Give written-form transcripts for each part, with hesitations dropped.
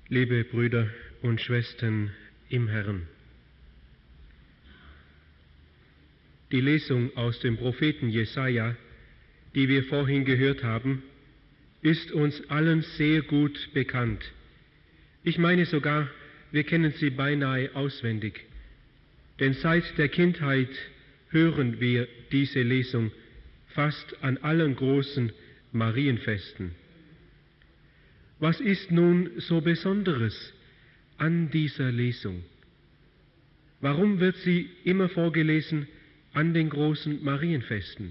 Liebe Brüder und Schwestern im Herrn, die Lesung aus dem Propheten Jesaja, die wir vorhin gehört haben, ist uns allen sehr gut bekannt. Ich meine sogar, wir kennen sie beinahe auswendig, denn seit der Kindheit hören wir diese Lesung fast an allen großen Marienfesten. Was ist nun so Besonderes an dieser Lesung? Warum wird sie immer vorgelesen an den großen Marienfesten?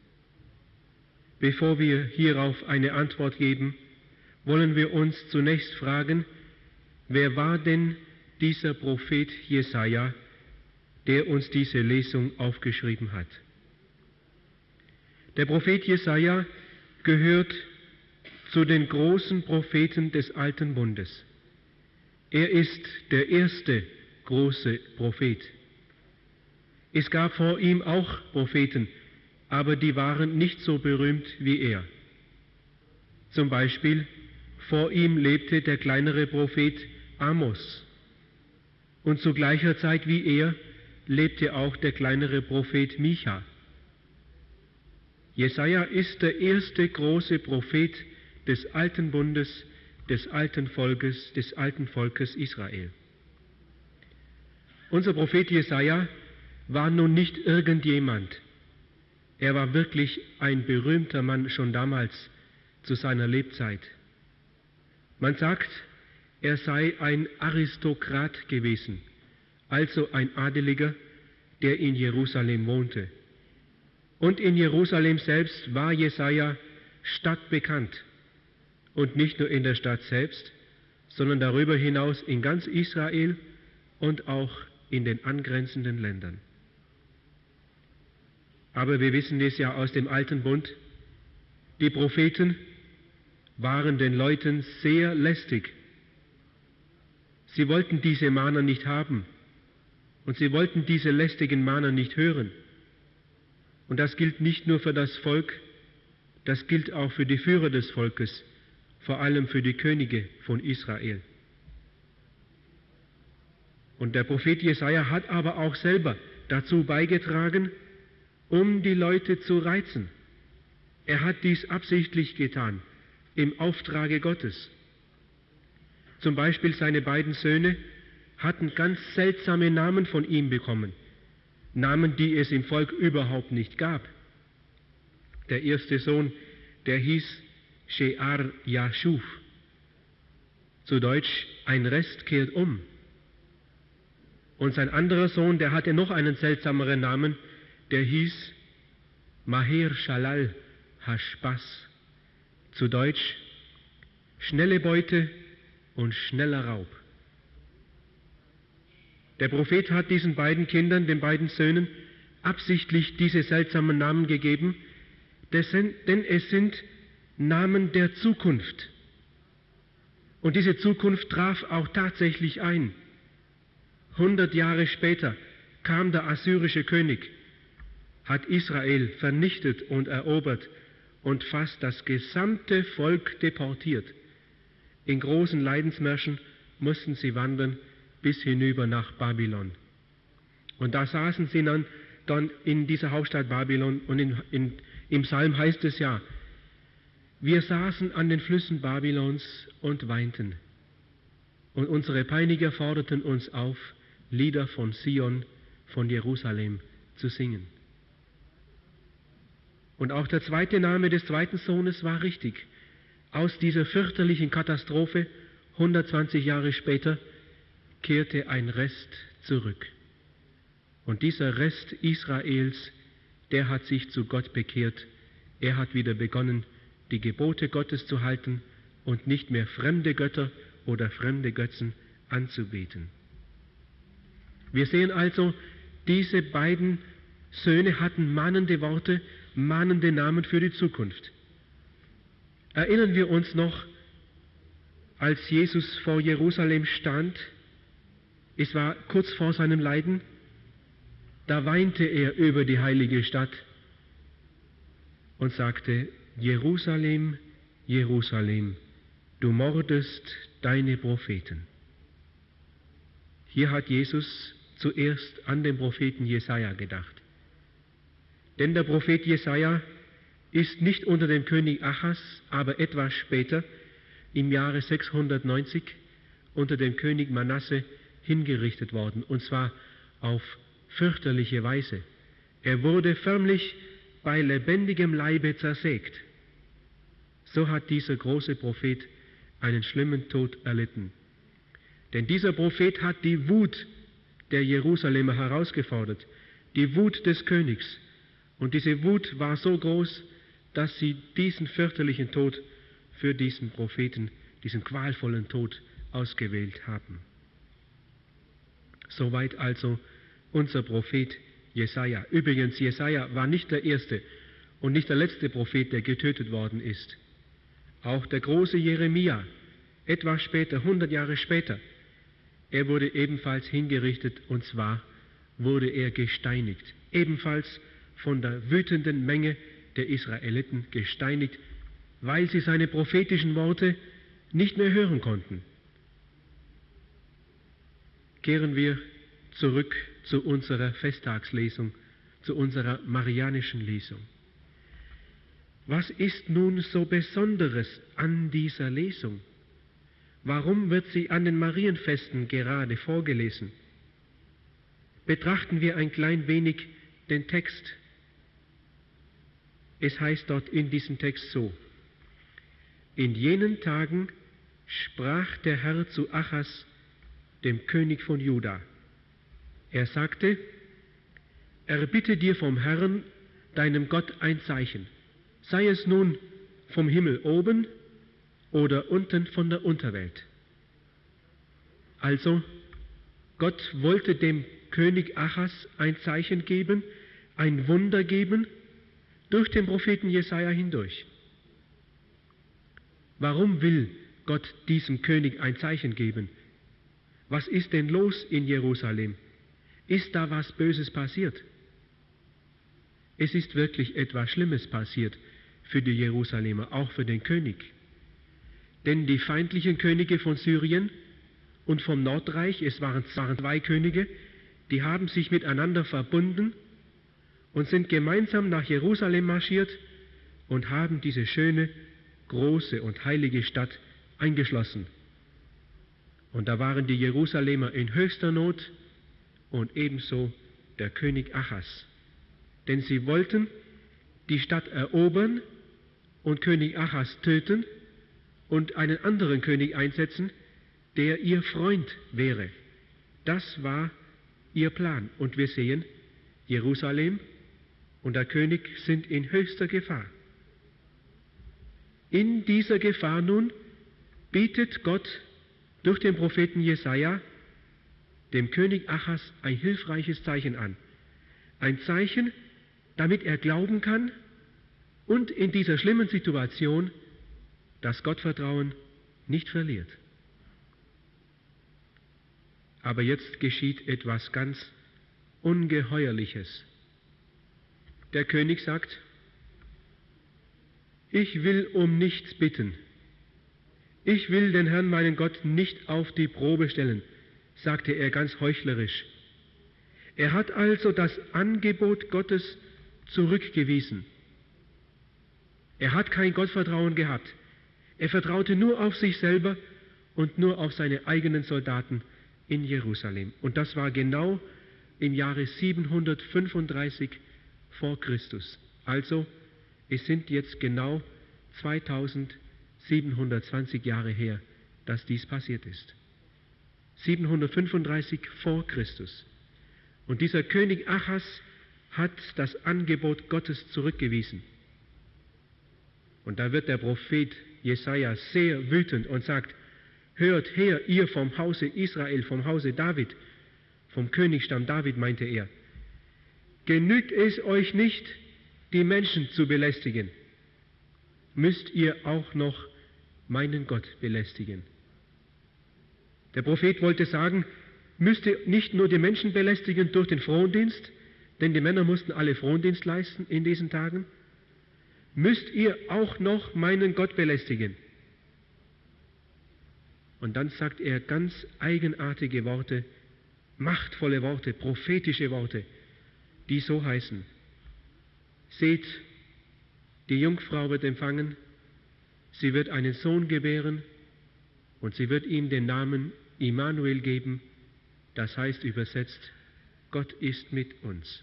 Bevor wir hierauf eine Antwort geben, wollen wir uns zunächst fragen, wer war denn dieser Prophet Jesaja, der uns diese Lesung aufgeschrieben hat? Der Prophet Jesaja gehört zu den großen Propheten des Alten Bundes. Er ist der erste große Prophet. Es gab vor ihm auch Propheten, aber die waren nicht so berühmt wie er. Zum Beispiel, vor ihm lebte der kleinere Prophet Amos. Und zu gleicher Zeit wie er lebte auch der kleinere Prophet Micha. Jesaja ist der erste große Prophet des Alten Bundes, des alten Volkes Israel. Unser Prophet Jesaja war nun nicht irgendjemand. Er war wirklich ein berühmter Mann schon damals zu seiner Lebzeit. Man sagt, er sei ein Aristokrat gewesen, also ein Adeliger, der in Jerusalem wohnte. Und in Jerusalem selbst war Jesaja stadtbekannt. Und nicht nur in der Stadt selbst, sondern darüber hinaus in ganz Israel und auch in den angrenzenden Ländern. Aber wir wissen es ja aus dem Alten Bund, die Propheten waren den Leuten sehr lästig. Sie wollten diese Mahner nicht haben und sie wollten diese lästigen Mahner nicht hören. Und das gilt nicht nur für das Volk, das gilt auch für die Führer des Volkes, vor allem für die Könige von Israel. Und der Prophet Jesaja hat aber auch selber dazu beigetragen, um die Leute zu reizen. Er hat dies absichtlich getan, im Auftrage Gottes. Zum Beispiel seine beiden Söhne hatten ganz seltsame Namen von ihm bekommen, Namen, die es im Volk überhaupt nicht gab. Der erste Sohn, der hieß Shear Yashuf, zu Deutsch, ein Rest kehrt um. Und sein anderer Sohn, der hatte noch einen seltsameren Namen, der hieß Maher Shalal Hashbaz, zu Deutsch, schnelle Beute und schneller Raub. Der Prophet hat diesen beiden Kindern, den beiden Söhnen, absichtlich diese seltsamen Namen gegeben, denn es sind Namen der Zukunft. Und diese Zukunft traf auch tatsächlich ein. 100 Jahre später kam der assyrische König, hat Israel vernichtet und erobert und fast das gesamte Volk deportiert. In großen Leidensmärschen mussten sie wandern bis hinüber nach Babylon. Und da saßen sie dann in dieser Hauptstadt Babylon und im Psalm heißt es ja, wir saßen an den Flüssen Babylons und weinten. Und unsere Peiniger forderten uns auf, Lieder von Zion, von Jerusalem zu singen. Und auch der zweite Name des zweiten Sohnes war richtig. Aus dieser fürchterlichen Katastrophe, 120 Jahre später, kehrte ein Rest zurück. Und dieser Rest Israels, der hat sich zu Gott bekehrt. Er hat wieder begonnen, die Gebote Gottes zu halten und nicht mehr fremde Götter oder fremde Götzen anzubeten. Wir sehen also, diese beiden Söhne hatten mahnende Worte, mahnende Namen für die Zukunft. Erinnern wir uns noch, als Jesus vor Jerusalem stand, es war kurz vor seinem Leiden, da weinte er über die heilige Stadt und sagte, Jerusalem, Jerusalem, du mordest deine Propheten. Hier hat Jesus zuerst an den Propheten Jesaja gedacht. Denn der Prophet Jesaja ist nicht unter dem König Achas, aber etwas später, im Jahre 690, unter dem König Manasse hingerichtet worden, und zwar auf fürchterliche Weise. Er wurde förmlich bei lebendigem Leibe zersägt. So hat dieser große Prophet einen schlimmen Tod erlitten. Denn dieser Prophet hat die Wut der Jerusalemer herausgefordert, die Wut des Königs. Und diese Wut war so groß, dass sie diesen fürchterlichen Tod für diesen Propheten, diesen qualvollen Tod ausgewählt haben. Soweit also unser Prophet Jesaja. Übrigens, Jesaja war nicht der erste und nicht der letzte Prophet, der getötet worden ist. Auch der große Jeremia, etwas später, 100 Jahre später, er wurde ebenfalls hingerichtet, und zwar wurde er gesteinigt. Ebenfalls von der wütenden Menge der Israeliten gesteinigt, weil sie seine prophetischen Worte nicht mehr hören konnten. Kehren wir zurück zu unserer Festtagslesung, zu unserer marianischen Lesung. Was ist nun so Besonderes an dieser Lesung? Warum wird sie an den Marienfesten gerade vorgelesen? Betrachten wir ein klein wenig den Text. Es heißt dort in diesem Text so: In jenen Tagen sprach der Herr zu Achas, dem König von Juda. Er sagte: Erbitte dir vom Herrn, deinem Gott, ein Zeichen, sei es nun vom Himmel oben oder unten von der Unterwelt. Also, Gott wollte dem König Achas ein Zeichen geben, ein Wunder geben, durch den Propheten Jesaja hindurch. Warum will Gott diesem König ein Zeichen geben? Was ist denn los in Jerusalem? Ist da was Böses passiert? Es ist wirklich etwas Schlimmes passiert für die Jerusalemer, auch für den König. Denn die feindlichen Könige von Syrien und vom Nordreich, es waren zwei Könige, die haben sich miteinander verbunden und sind gemeinsam nach Jerusalem marschiert und haben diese schöne, große und heilige Stadt eingeschlossen. Und da waren die Jerusalemer in höchster Not und ebenso der König Achas. Denn sie wollten die Stadt erobern und König Achas töten und einen anderen König einsetzen, der ihr Freund wäre. Das war ihr Plan. Und wir sehen, Jerusalem und der König sind in höchster Gefahr. In dieser Gefahr nun bietet Gott durch den Propheten Jesaja dem König Achas ein hilfreiches Zeichen an. Ein Zeichen, damit er glauben kann und in dieser schlimmen Situation das Gottvertrauen nicht verliert. Aber jetzt geschieht etwas ganz Ungeheuerliches. Der König sagt: Ich will um nichts bitten. Ich will den Herrn, meinen Gott, nicht auf die Probe stellen, sagte er ganz heuchlerisch. Er hat also das Angebot Gottes zurückgewiesen. Er hat kein Gottvertrauen gehabt. Er vertraute nur auf sich selber und nur auf seine eigenen Soldaten in Jerusalem. Und das war genau im Jahre 735 vor Christus. Also, es sind jetzt genau 2720 Jahre her, dass dies passiert ist. 735 vor Christus. Und dieser König Achas hat das Angebot Gottes zurückgewiesen. Und da wird der Prophet Jesaja sehr wütend und sagt: Hört her, ihr vom Hause Israel, vom Hause David, vom Königsstamm David, meinte er. Genügt es euch nicht, die Menschen zu belästigen? Müsst ihr auch noch meinen Gott belästigen? Der Prophet wollte sagen, müsst ihr nicht nur die Menschen belästigen durch den Frondienst, denn die Männer mussten alle Frondienst leisten in diesen Tagen, müsst ihr auch noch meinen Gott belästigen. Und dann sagt er ganz eigenartige Worte, machtvolle Worte, prophetische Worte, die so heißen: Seht, die Jungfrau wird empfangen, sie wird einen Sohn gebären und sie wird ihm den Namen Immanuel geben, das heißt übersetzt, Gott ist mit uns.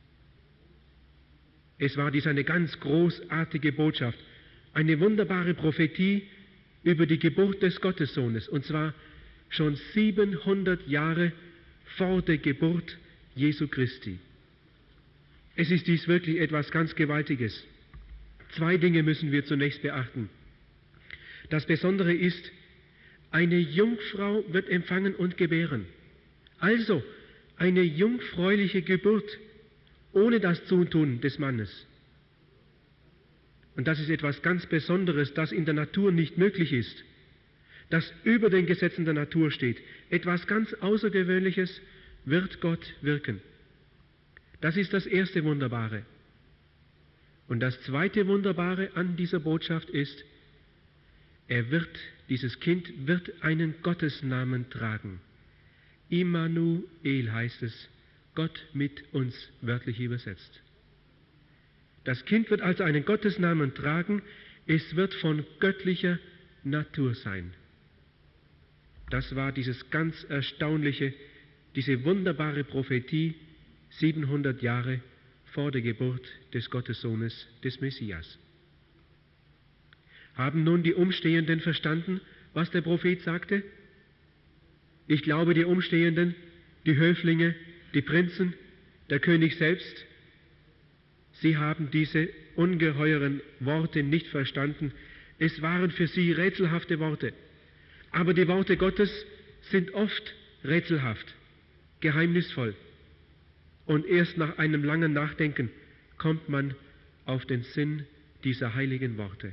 Es war dies eine ganz großartige Botschaft, eine wunderbare Prophetie über die Geburt des Gottessohnes, und zwar schon 700 Jahre vor der Geburt Jesu Christi. Es ist dies wirklich etwas ganz Gewaltiges. 2 Dinge müssen wir zunächst beachten. Das Besondere ist, eine Jungfrau wird empfangen und gebären. Also eine jungfräuliche Geburt, ohne das Zutun des Mannes. Und das ist etwas ganz Besonderes, das in der Natur nicht möglich ist, das über den Gesetzen der Natur steht. Etwas ganz Außergewöhnliches wird Gott wirken. Das ist das erste Wunderbare. Und das zweite Wunderbare an dieser Botschaft ist, dieses Kind wird einen Gottesnamen tragen. Immanuel heißt es, Gott mit uns, wörtlich übersetzt. Das Kind wird also einen Gottesnamen tragen, es wird von göttlicher Natur sein. Das war dieses ganz erstaunliche, diese wunderbare Prophetie 700 Jahre vor der Geburt des Gottessohnes, des Messias. Haben nun die Umstehenden verstanden, was der Prophet sagte? Ich glaube, die Umstehenden, die Höflinge, die Prinzen, der König selbst, sie haben diese ungeheuren Worte nicht verstanden. Es waren für sie rätselhafte Worte. Aber die Worte Gottes sind oft rätselhaft, geheimnisvoll. Und erst nach einem langen Nachdenken kommt man auf den Sinn dieser heiligen Worte.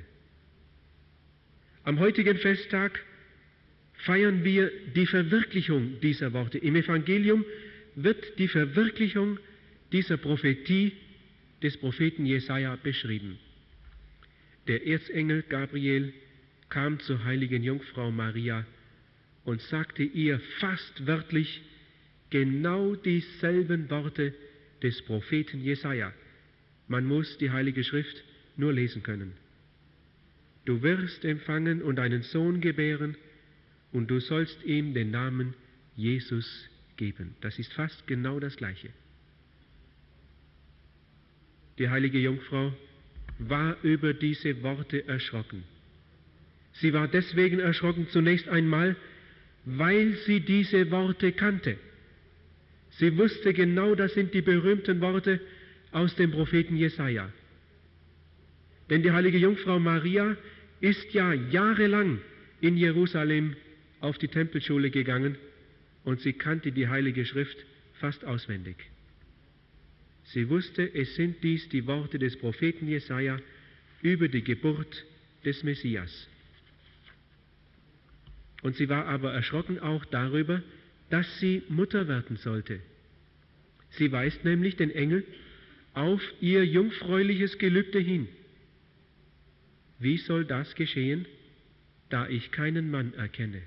Am heutigen Festtag feiern wir die Verwirklichung dieser Worte. Im Evangelium wird die Verwirklichung dieser Prophetie des Propheten Jesaja beschrieben. Der Erzengel Gabriel kam zur heiligen Jungfrau Maria und sagte ihr fast wörtlich genau dieselben Worte des Propheten Jesaja. Man muss die Heilige Schrift nur lesen können. Du wirst empfangen und einen Sohn gebären, und du sollst ihm den Namen Jesus geben. Das ist fast genau das Gleiche. Die heilige Jungfrau war über diese Worte erschrocken. Sie war deswegen erschrocken zunächst einmal, weil sie diese Worte kannte. Sie wusste genau, das sind die berühmten Worte aus dem Propheten Jesaja. Denn die heilige Jungfrau Maria ist ja jahrelang in Jerusalem auf die Tempelschule gegangen und sie kannte die Heilige Schrift fast auswendig. Sie wusste, es sind dies die Worte des Propheten Jesaja über die Geburt des Messias. Und sie war aber erschrocken auch darüber, dass sie Mutter werden sollte. Sie weist nämlich den Engel auf ihr jungfräuliches Gelübde hin. Wie soll das geschehen, da ich keinen Mann erkenne?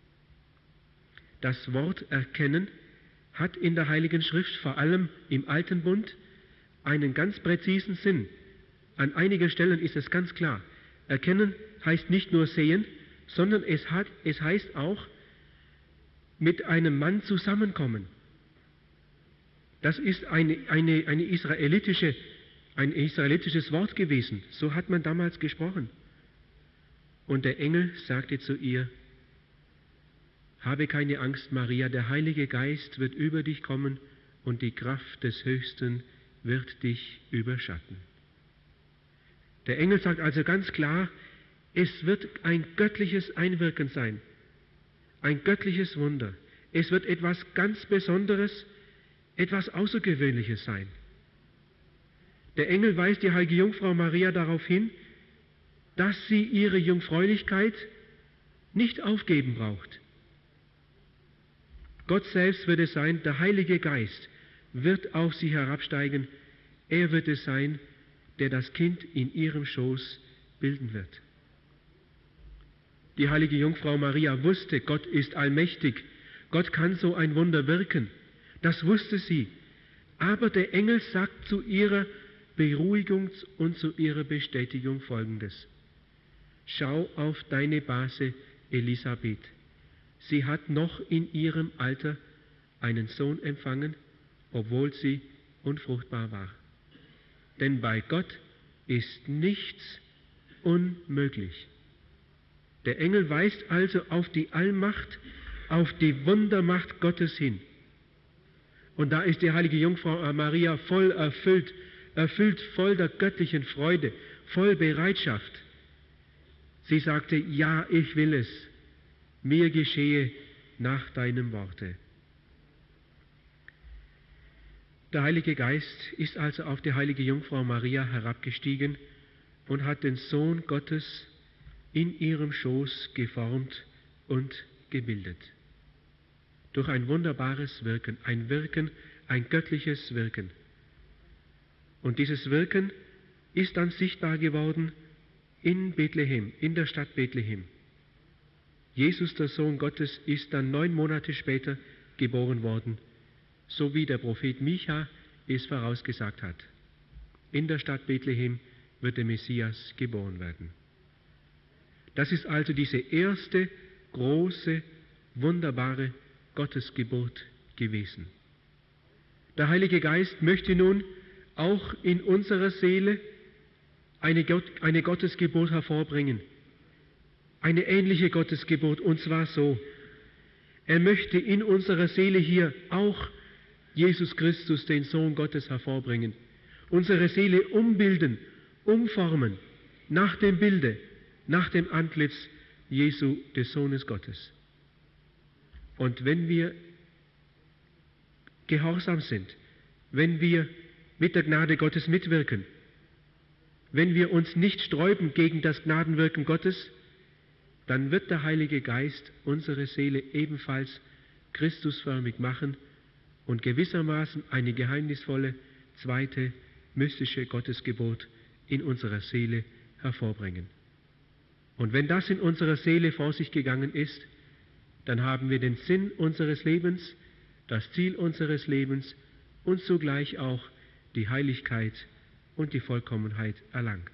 Das Wort erkennen hat in der Heiligen Schrift, vor allem im Alten Bund, einen ganz präzisen Sinn. An einigen Stellen ist es ganz klar. Erkennen heißt nicht nur sehen, sondern es heißt auch mit einem Mann zusammenkommen. Das ist ein israelitisches Wort gewesen. So hat man damals gesprochen. Und der Engel sagte zu ihr: Habe keine Angst, Maria, der Heilige Geist wird über dich kommen und die Kraft des Höchsten wird dich überschatten. Der Engel sagt also ganz klar, es wird ein göttliches Einwirken sein, ein göttliches Wunder. Es wird etwas ganz Besonderes, etwas Außergewöhnliches sein. Der Engel weist die heilige Jungfrau Maria darauf hin, dass sie ihre Jungfräulichkeit nicht aufgeben braucht. Gott selbst wird es sein, der Heilige Geist wird auf sie herabsteigen. Er wird es sein, der das Kind in ihrem Schoß bilden wird. Die heilige Jungfrau Maria wusste, Gott ist allmächtig. Gott kann so ein Wunder wirken. Das wusste sie. Aber der Engel sagt zu ihrer Beruhigung und zu ihrer Bestätigung Folgendes. Schau auf deine Base Elisabeth. Sie hat noch in ihrem Alter einen Sohn empfangen, obwohl sie unfruchtbar war. Denn bei Gott ist nichts unmöglich. Der Engel weist also auf die Allmacht, auf die Wundermacht Gottes hin. Und da ist die heilige Jungfrau Maria voll erfüllt voll der göttlichen Freude, voll Bereitschaft. Sie sagte, ja, ich will es, mir geschehe nach deinem Worte. Der Heilige Geist ist also auf die heilige Jungfrau Maria herabgestiegen und hat den Sohn Gottes in ihrem Schoß geformt und gebildet. Durch ein wunderbares Wirken, ein göttliches Wirken. Und dieses Wirken ist dann sichtbar geworden in Bethlehem, in der Stadt Bethlehem. Jesus, der Sohn Gottes, ist dann 9 Monate später geboren worden, so wie der Prophet Micha es vorausgesagt hat. In der Stadt Bethlehem wird der Messias geboren werden. Das ist also diese erste große, wunderbare Gottesgeburt gewesen. Der Heilige Geist möchte nun auch in unserer Seele eine Gottesgeburt hervorbringen. Eine ähnliche Gottesgeburt, und zwar so. Er möchte in unserer Seele hier auch Jesus Christus, den Sohn Gottes, hervorbringen. Unsere Seele umbilden, umformen, nach dem Bilde, nach dem Antlitz Jesu, des Sohnes Gottes. Und wenn wir gehorsam sind, wenn wir mit der Gnade Gottes mitwirken, wenn wir uns nicht sträuben gegen das Gnadenwirken Gottes, dann wird der Heilige Geist unsere Seele ebenfalls christusförmig machen und gewissermaßen eine geheimnisvolle, zweite, mystische Gottesgeburt in unserer Seele hervorbringen. Und wenn das in unserer Seele vor sich gegangen ist, dann haben wir den Sinn unseres Lebens, das Ziel unseres Lebens und zugleich auch die Heiligkeit und die Vollkommenheit erlangt.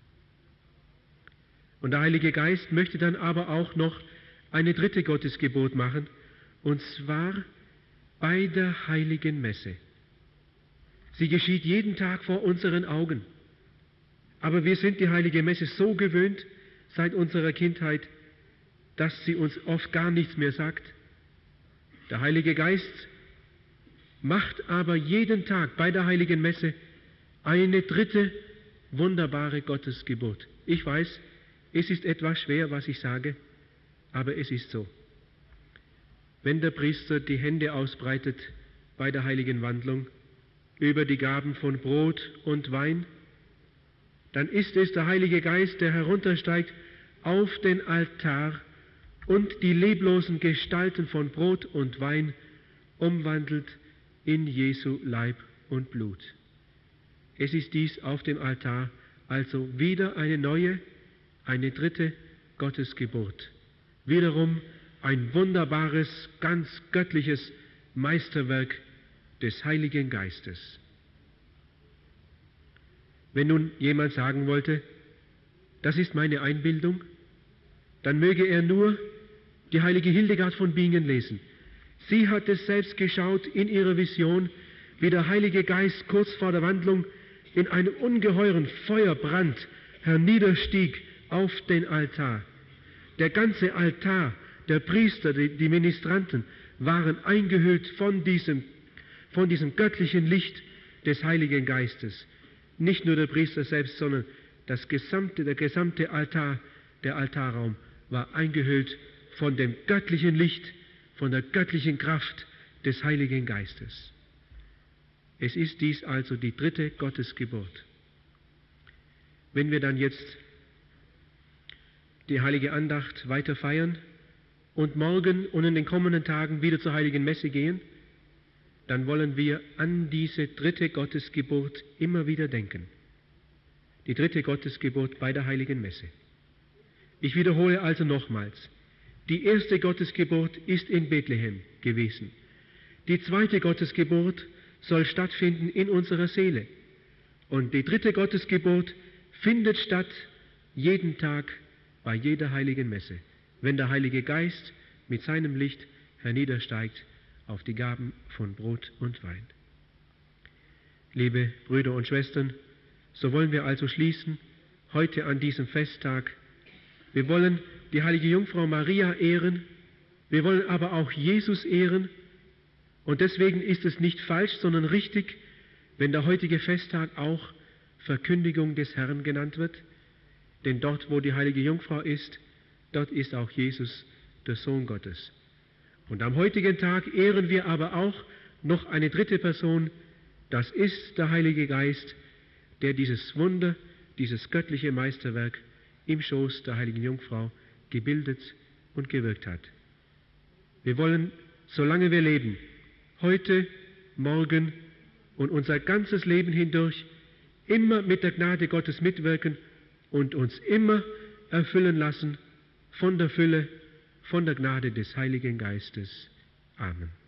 Und der Heilige Geist möchte dann aber auch noch eine dritte Gottesgeburt machen, und zwar bei der Heiligen Messe. Sie geschieht jeden Tag vor unseren Augen. Aber wir sind die Heilige Messe so gewöhnt seit unserer Kindheit, dass sie uns oft gar nichts mehr sagt. Der Heilige Geist macht aber jeden Tag bei der Heiligen Messe eine dritte wunderbare Gottesgeburt. Ich weiß, es ist etwas schwer, was ich sage, aber es ist so. Wenn der Priester die Hände ausbreitet bei der heiligen Wandlung über die Gaben von Brot und Wein, dann ist es der Heilige Geist, der heruntersteigt auf den Altar und die leblosen Gestalten von Brot und Wein umwandelt in Jesu Leib und Blut. Es ist dies auf dem Altar also wieder eine neue, eine dritte Gottesgeburt. Wiederum ein wunderbares, ganz göttliches Meisterwerk des Heiligen Geistes. Wenn nun jemand sagen wollte, das ist meine Einbildung, dann möge er nur die heilige Hildegard von Bingen lesen. Sie hat es selbst geschaut in ihrer Vision, wie der Heilige Geist kurz vor der Wandlung in einem ungeheuren Feuerbrand herniederstieg auf den Altar. Der ganze Altar, der Priester, die Ministranten waren eingehüllt von diesem göttlichen Licht des Heiligen Geistes. Nicht nur der Priester selbst, sondern der gesamte Altar, der Altarraum war eingehüllt von dem göttlichen Licht, von der göttlichen Kraft des Heiligen Geistes. Es ist dies also die dritte Gottesgeburt. Wenn wir dann jetzt die heilige Andacht weiter feiern und morgen und in den kommenden Tagen wieder zur heiligen Messe gehen, dann wollen wir an diese dritte Gottesgeburt immer wieder denken. Die dritte Gottesgeburt bei der heiligen Messe. Ich wiederhole also nochmals, die erste Gottesgeburt ist in Bethlehem gewesen. Die zweite Gottesgeburt soll stattfinden in unserer Seele. Und die dritte Gottesgeburt findet statt jeden Tag bei jeder heiligen Messe, wenn der Heilige Geist mit seinem Licht herniedersteigt auf die Gaben von Brot und Wein. Liebe Brüder und Schwestern, so wollen wir also schließen, heute an diesem Festtag. Wir wollen die heilige Jungfrau Maria ehren, wir wollen aber auch Jesus ehren, und deswegen ist es nicht falsch, sondern richtig, wenn der heutige Festtag auch Verkündigung des Herrn genannt wird, denn dort, wo die heilige Jungfrau ist, dort ist auch Jesus, der Sohn Gottes. Und am heutigen Tag ehren wir aber auch noch eine dritte Person, das ist der Heilige Geist, der dieses Wunder, dieses göttliche Meisterwerk im Schoß der heiligen Jungfrau gebildet und gewirkt hat. Wir wollen, solange wir leben, heute, morgen und unser ganzes Leben hindurch immer mit der Gnade Gottes mitwirken und uns immer erfüllen lassen von der Fülle, von der Gnade des Heiligen Geistes. Amen.